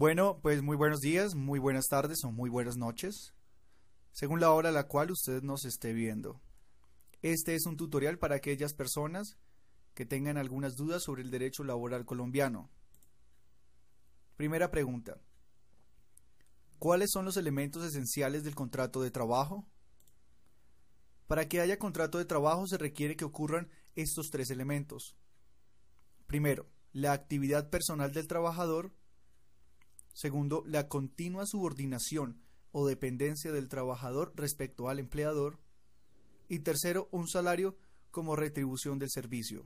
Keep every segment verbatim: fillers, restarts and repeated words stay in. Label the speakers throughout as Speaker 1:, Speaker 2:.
Speaker 1: Bueno, pues muy buenos días, muy buenas tardes o muy buenas noches, según la hora a la cual usted nos esté viendo. Este es un tutorial para aquellas personas que tengan algunas dudas sobre el derecho laboral colombiano. Primera pregunta: ¿cuáles son los elementos esenciales del contrato de trabajo? Para que haya contrato de trabajo se requiere que ocurran estos tres elementos. Primero, la actividad personal del trabajador. Segundo, la continua subordinación o dependencia del trabajador respecto al empleador. Y tercero, un salario como retribución del servicio.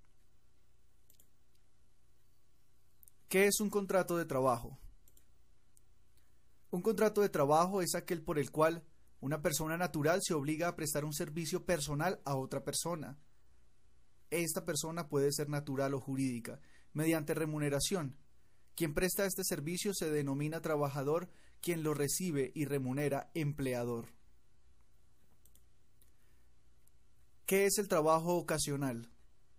Speaker 1: ¿Qué es un contrato de trabajo? Un contrato de trabajo es aquel por el cual una persona natural se obliga a prestar un servicio personal a otra persona. Esta persona puede ser natural o jurídica, mediante remuneración. Quien presta este servicio se denomina trabajador, quien lo recibe y remunera empleador. ¿Qué es el trabajo ocasional?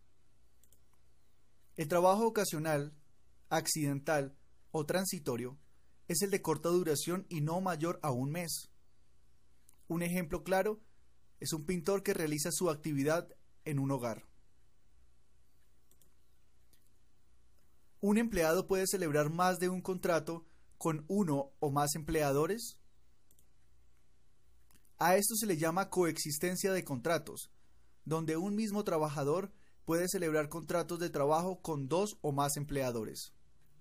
Speaker 1: El trabajo ocasional, accidental o transitorio es el de corta duración y no mayor a un mes. Un ejemplo claro es un pintor que realiza su actividad en un hogar. ¿Un empleado puede celebrar más de un contrato con uno o más empleadores? A esto se le llama coexistencia de contratos, donde un mismo trabajador puede celebrar contratos de trabajo con dos o más empleadores.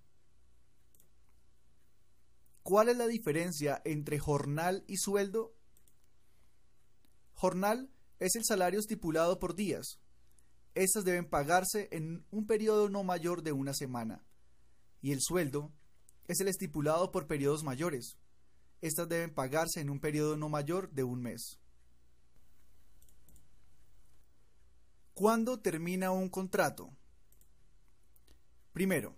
Speaker 1: ¿Cuál es la diferencia entre jornal y sueldo? Jornal es el salario estipulado por días. Estas deben pagarse en un periodo no mayor de una semana. Y el sueldo es el estipulado por periodos mayores. Estas deben pagarse en un periodo no mayor de un mes. ¿Cuándo termina un contrato? Primero,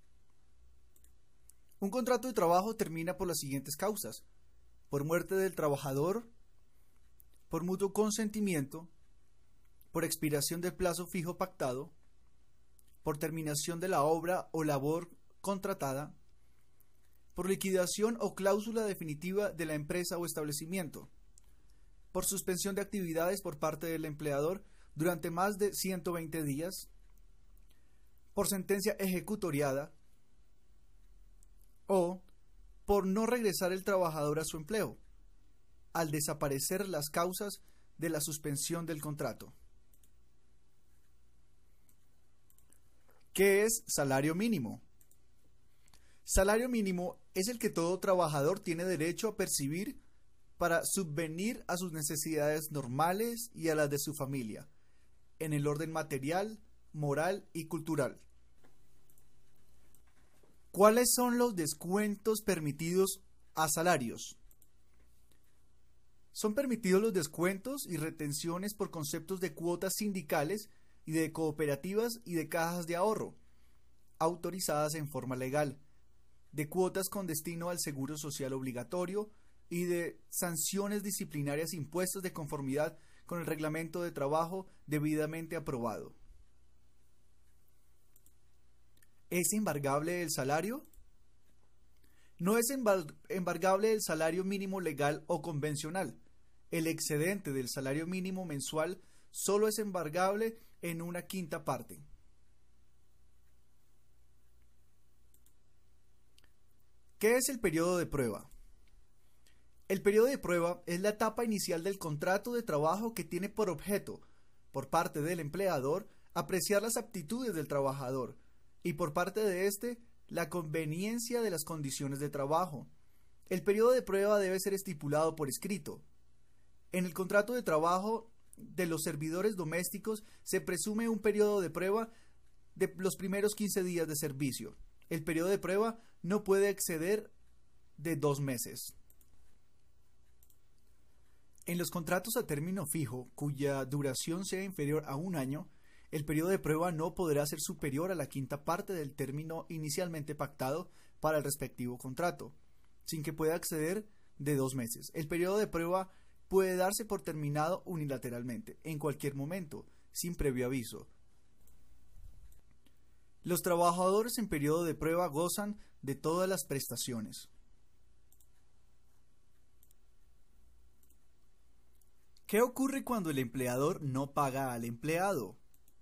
Speaker 1: un contrato de trabajo termina por las siguientes causas: por muerte del trabajador, por mutuo consentimiento, por expiración del plazo fijo pactado, por terminación de la obra o labor contratada, por liquidación o cláusula definitiva de la empresa o establecimiento, por suspensión de actividades por parte del empleador durante más de ciento veinte días, por sentencia ejecutoriada o por no regresar el trabajador a su empleo, al desaparecer las causas de la suspensión del contrato. ¿Qué es salario mínimo? Salario mínimo es el que todo trabajador tiene derecho a percibir para subvenir a sus necesidades normales y a las de su familia, en el orden material, moral y cultural. ¿Cuáles son los descuentos permitidos a salarios? Son permitidos los descuentos y retenciones por conceptos de cuotas sindicales y de cooperativas y de cajas de ahorro, autorizadas en forma legal, de cuotas con destino al seguro social obligatorio y de sanciones disciplinarias impuestas de conformidad con el reglamento de trabajo debidamente aprobado. ¿Es embargable el salario? No es embargable el salario mínimo legal o convencional. El excedente del salario mínimo mensual solo es embargable en una quinta parte. ¿Qué es el periodo de prueba? El periodo de prueba es la etapa inicial del contrato de trabajo que tiene por objeto, por parte del empleador, apreciar las aptitudes del trabajador y por parte de éste, la conveniencia de las condiciones de trabajo. El periodo de prueba debe ser estipulado por escrito. En el contrato de trabajo de los servidores domésticos se presume un periodo de prueba de los primeros quince días de servicio. El periodo de prueba no puede exceder de dos meses. En los contratos a término fijo, cuya duración sea inferior a un año, el periodo de prueba no podrá ser superior a la quinta parte del término inicialmente pactado para el respectivo contrato, sin que pueda exceder de dos meses. El periodo de prueba puede darse por terminado unilateralmente, en cualquier momento, sin previo aviso. Los trabajadores en periodo de prueba gozan de todas las prestaciones. ¿Qué ocurre cuando el empleador no paga al empleado?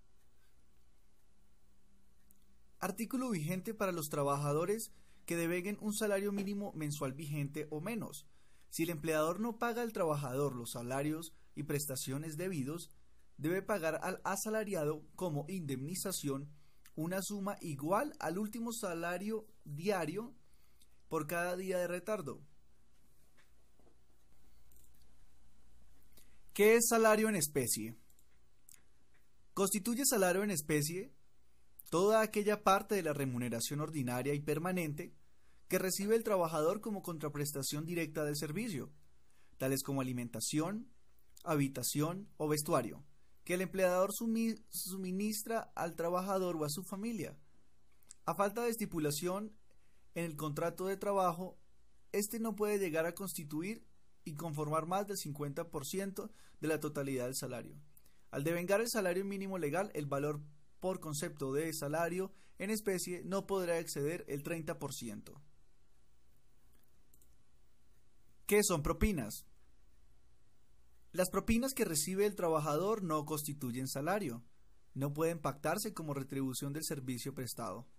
Speaker 1: Artículo vigente para los trabajadores que devenguen un salario mínimo mensual vigente o menos. Si el empleador no paga al trabajador los salarios y prestaciones debidos, debe pagar al asalariado como indemnización una suma igual al último salario diario por cada día de retardo. ¿Qué es salario en especie? Constituye salario en especie toda aquella parte de la remuneración ordinaria y permanente que recibe el trabajador como contraprestación directa del servicio, tales como alimentación, habitación o vestuario, que el empleador suministra al trabajador o a su familia. A falta de estipulación en el contrato de trabajo, este no puede llegar a constituir y conformar más del cincuenta por ciento de la totalidad del salario. Al devengar el salario mínimo legal, el valor por concepto de salario en especie no podrá exceder el treinta por ciento. ¿Qué son propinas? Las propinas que recibe el trabajador no constituyen salario, no pueden pactarse como retribución del servicio prestado.